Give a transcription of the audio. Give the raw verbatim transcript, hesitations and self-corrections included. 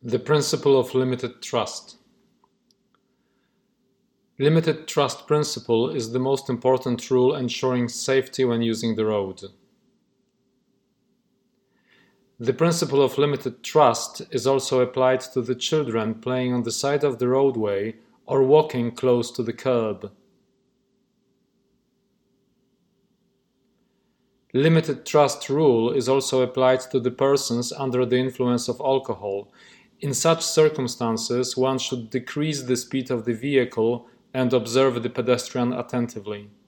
The principle of limited trust. Limited trust principle is the most important rule ensuring safety when using the road. The principle of limited trust is also applied to the children playing on the side of the roadway or walking close to the curb. Limited trust rule is also applied to the persons under the influence of alcohol. In such circumstances, one should decrease the speed of the vehicle and observe the pedestrian attentively.